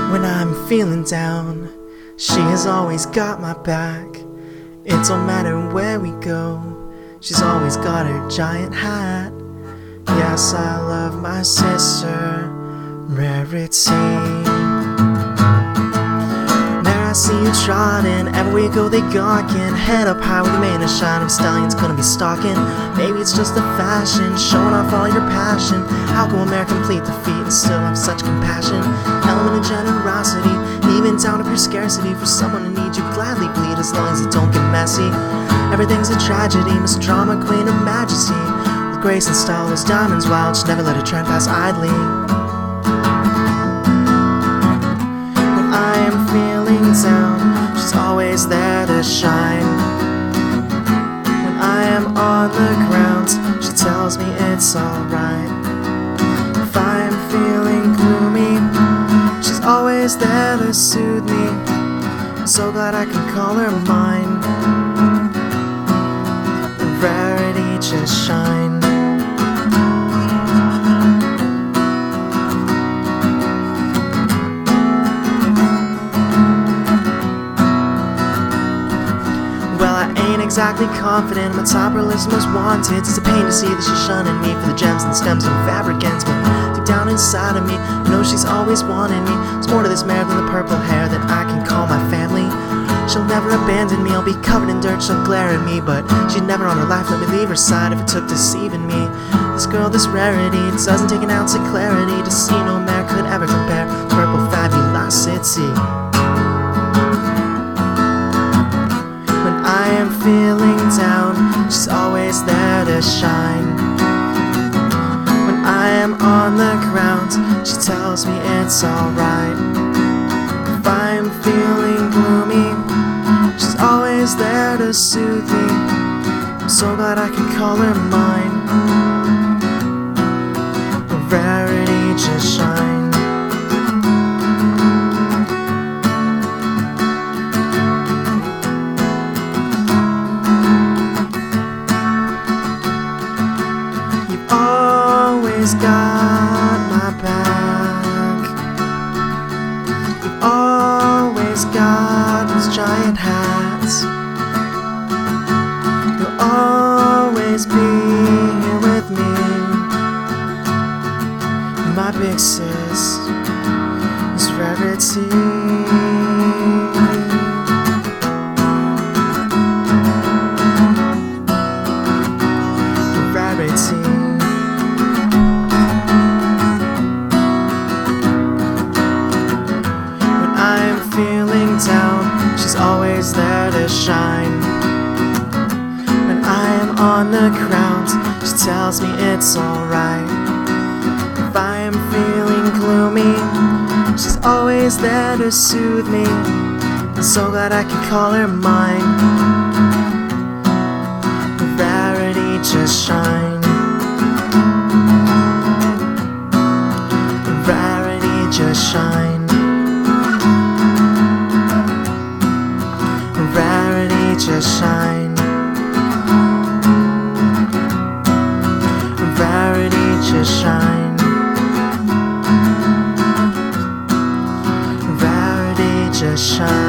When I'm feeling down, she has always got my back. It don't matter where we go, she's always got her giant hat. Yes, I love my sister, Rarity. There I see you trotting, everywhere we go they gawking. Head up high with the mane of shine of stallions gonna be stalking. Maybe it's just a fashion, showing off all your passion. How can a complete defeat and still have such compassion? Element of generosity, even down to pure scarcity. For someone who needs you gladly bleed as long as it don't get messy. Everything's a tragedy, Miss Drama Queen of Majesty. With grace and style, those diamonds wild, she never let her trend pass idly. When I am feeling down, she's always there to shine. When I am on the ground, she tells me it's alright. If I am feeling gloomy, she's always there to soothe me. I'm so glad I can call her mine. Rarity just shine. Well, I ain't exactly confident my top her list most wanted. It's a pain to see that she's shunning me for the gems and stems and fabric ends, but deep down inside of me, I know she's always wanted me. There's more to this mare than the purple hair that I can call my family. She'll never abandon me, I'll be covered in dirt, she'll glare at me, but she'd never on her life let me leave her side if it took deceiving me. This girl, this Rarity, it doesn't take an ounce of clarity to see no mare could ever compare to purple fabulosity. When I am feeling down, she's always there to shine. When I am on the ground, she tells me it's alright. If I am feeling gloomy, she's always there to soothe me. I'm so glad I can call her mine. Rarity just shine. You've always got my back. You've always got those giant hats. You'll always be here with me. My big sis is Rarity. Rarity. When I am feeling down, she's always there to shine. When I am on the ground, she tells me it's alright. If I am feeling gloomy, she's always there to soothe me. I'm so glad I can call her mine. Rarity just shine. Rarity just shine. Rarity just shine. Rarity just shine. Rarity just shine.